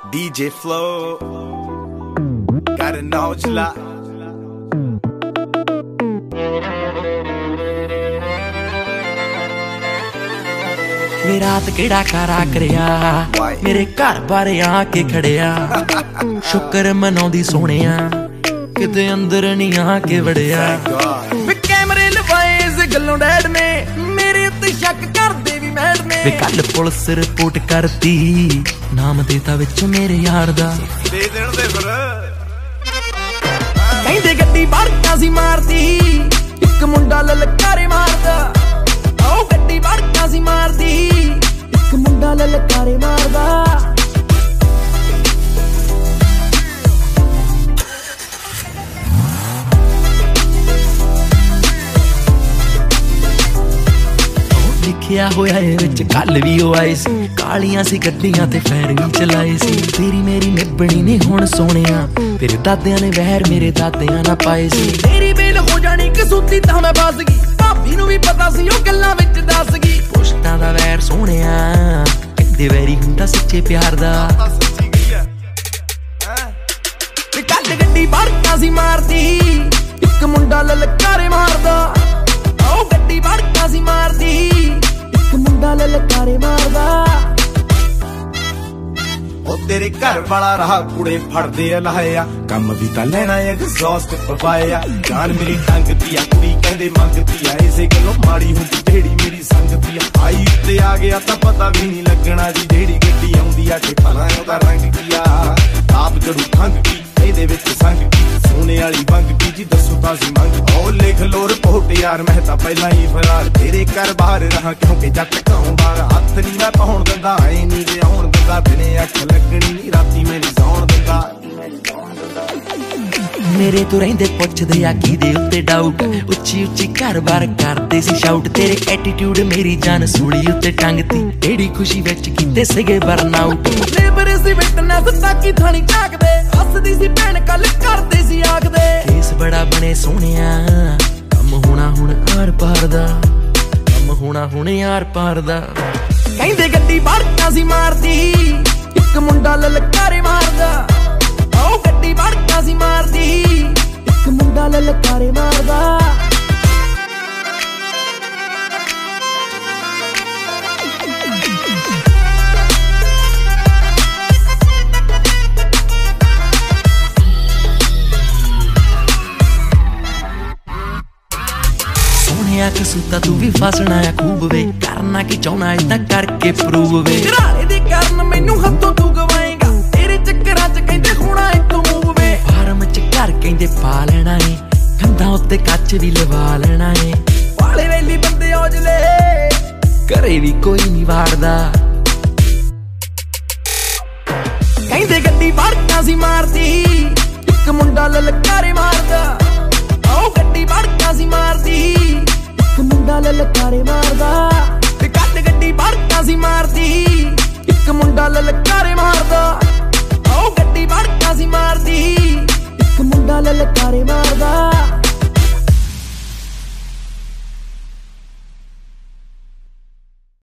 DJ Flow, gotta know Jala. वे रात केड़ा कारा करिया मेरे घर बारे आके खड़िया शुक्र मनाउंदी सोहणिया किते अंदर नहीं आके वड़िया वे कैमरे लवाए इस गल्लों डैड ने मेरे उत्ते शक करदे वी मैड ने वे कल पुलिस रिपोर्ट करती नाम देता विच मेरे यार दा दे देण दे फिर कहंदे गड्डी भड़का सी मारदी इक मुंडा ललकारे मारदा ओ गड्डी भड़का सी मारदी इक मुंडा ललकारे मारदा लिखिया होया ए विच कल भी ओ आई सी कालियां सी गड्डियां ते फैर भी चलाए सी तेरी मेरी निभणी नहीं हुण सोहणिया तेरे दादियां ने वहर मेरे दादियां ना पाए सी तेरी बेल हो जानी कसूती तां मैं फस गई भाभी नूं भी पता सी ओ गल्लां विच दस गई पुश्तां दा वैर सोहणिया किते वैरी हुंदा सच्चे प्यार दा सच्ची गई है ते कल गड्डी भड़का सी मारदी इक मुंडा ललकारे मारदा ओ गड्डी भड़का सी मारदी इक मुंडा ललकारे मारदा ओ तेरे घर वाला रहा कुड़े फड़दे लाया कम भी तां लेना एग्जॉस्ट पवाया जान मेरी टंगदी आ कुड़ी कहंदे मंगदी आ इसे गल्लों माड़ी हुंदी ढेड़ी मेरी संगती आ आई उत्ते आ गया तां पता भी नहीं लगना जी ढेड़ी गड्डी आउंदी आ ते भला ओदा रंग की आ आप जड़ू खंग की ਇਹਦੇ ਵਿੱਚ ਸੰਗ ਕੀ ਸੋਨੇ ਵਾਲੀ ਵੰਗ ਕੀ ਜੀ ਦੱਸੋ ਤਾਂ ਸੀ ਮੰਗ ਉਹ ਲਿਖ ਲੋ ਰਿਪੋਰਟ ਯਾਰ ਮੈਂ ਤਾਂ ਪਹਿਲਾਂ ਹੀ ਫਰਾਰ ਤੇਰੇ ਘਰ ਬਾਹਰ ਰਹਾ ਕਿਉਂਕਿ ਜੱਟ ਕਾਉਂਦਾ ਹੱਥ ਨਹੀਂ ਮੈਂ ਪਾਉਣ ਦਿੰਦਾ ਐ ਨਹੀਂ ਜੇ ਆਉਣ ਦਿੰਦਾ ਦਿਨੇ ਅੱਖ ਲੱਗਣੀ ਨਹੀਂ ਰਾਤੀ ਮੈਨੂੰ ਸੌਣ ਦਿੰਦਾ ਮੇਰੇ ਤੋਂ ਰਹਿੰਦੇ ਪੁੱਛਦੇ ਆ ਕਿਹਦੇ ਉੱਤੇ ਡਾਊਟ ਉੱਚੀ ਉੱਚੀ ਘਰ-ਬਾਰ ਕਰਦੇ ਸੀ ਸ਼ਾਊਟ ਤੇਰੇ ਐਟੀਟਿਊਡ ਮੇਰੀ ਜਾਨ ਸੂਲੀ ਉੱਤੇ ਟੰਗਤੀ ਏੜੀ ਖੁਸ਼ੀ ਵਿੱਚ ਕੀਤੇ ਸੀਗੇ ਬਰਨਆਊਟ ਲੇਬਰ ਸੀ ਵਿਟਨੈਸ ਤਾਕੀ ਥਾਣੀ ਝਾਕਦੇ ਹੱਸਦੀ ਸੀ ਭੈਣ ਕੱਲ ਕਰਦੇ ਸੀ ਆਖਦੇ ਕੇਸ ਬੜਾ ਬਣੇ ਸੋਹਣਿਆ ਕੰਮ ਹੋਣਾ ਹੁਣ ਆਰ ਪਾਰ ਦਾ ਕੰਮ ਹੋਣਾ ਹੁਣ ਆਰ ਪਾਰ ਦਾ ਕਹਿੰਦੇ ਗੱਡੀ ਭੜਕਾ ਸੀ ਮਾਰਦੀ ਇੱਕ ਮੁੰਡਾ ਲਲਕਾਰੇ ਮਾਰਦਾ ओ गड्डी भड़का सी मारदी इक मुंडा ललकारे मारदा सोहणिया कसूता तू भी फसना है खूब वे करना की चाहना इतना करके प्रूव वे घराले दे कारण मैनू हत्थों तू गवाएगा तेरे चक्करां च कहंदे होना इतों मूव वे फार्म च घर कहंदे पा लेना है कंधां उत्ते कच भी लवा लेना है वाले वेली बंदे औजले घरे भी कोई नहीं वाड़दा कहंदे गड्डी भड़का सी मारदी